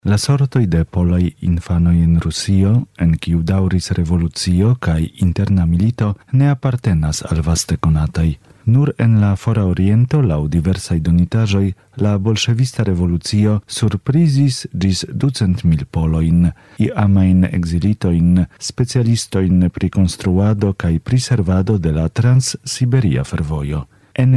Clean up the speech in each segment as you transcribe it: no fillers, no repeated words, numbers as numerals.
La sortoi de polaj infanoj en Rusio, en kiu daŭris revolucio kaj interna milito, ne apartenas al vaste konataj. Nur en la fora oriento, laŭ diversaj donitaĵoj, la bolŝevista revolucio surprizis ĝis 200.000 polojn, iamajn ekzilitojn, specialistojn pri konstruado kaj priservado de la Trans-Siberia fervojo. En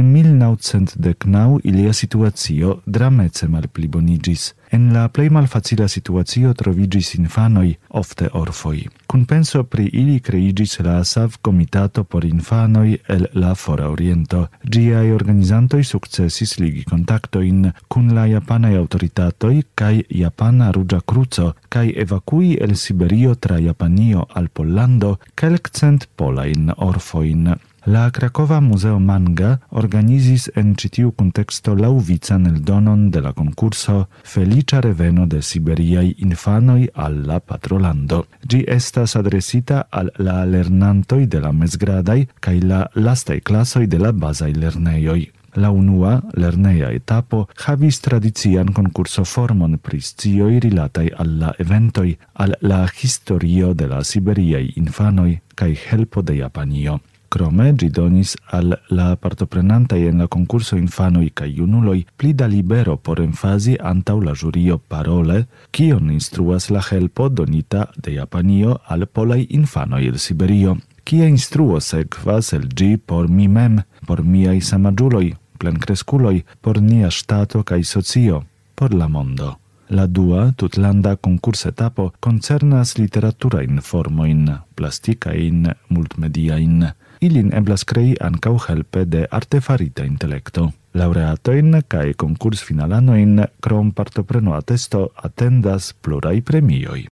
1919 ilia situacio dramece malpliboniĝis. En la plej malfacila situacio troviĝis infanoj, ofte orfoj. Kun penso pri ili kreiĝis la Savkomitato por infanoj el la fora oriento. Ĝiaj organizantoj sukcesis ligi kontaktojn kun la japanaj aŭtoritatoj kaj Japana Ruĝa Kruco kaj evakui el Siberio tra Japanio al Pollando kelkcent polajn orfojn. La Krakowa Muzeo Manga organizis en ĉi tiu kunteksto laŭvican eldonon de la konkurso Feliĉa reveno de siberiaj infanoj al la patrolando. Ĝi estas adresita al la lernantoj de la mezgradaj kaj la lastaj klasoj de la bazaj lernejoj. La unua, lerneja etapo, havis tradician konkursoformon pri scioj rilataj al la eventoj, al la historio de la siberiaj infanoj kaj helpo de Japanio. Krome ĝi donis al la partoprenantaj en la konkurso infanoj kaj junuloj pli da libero por emfazi antaŭ la ĵurio parole, kion instruas la helpo donita de Japanio al polaj infanoj el Siberio. Kia instruo sekvas el ĝi por mi mem, por miaj samaĝuloj, plenkreskuloj, por nia ŝtato kaj socio, por la mondo. La dua tutlanda konkursetapo koncernas literaturajn formojn, plastikajn, multmediajn. Ilin eblas krei ankaŭ helpe de artefarita intelekto. Laureatojn kaj konkursfinalanojn krom partopreno atesto atendas pluraj premioj.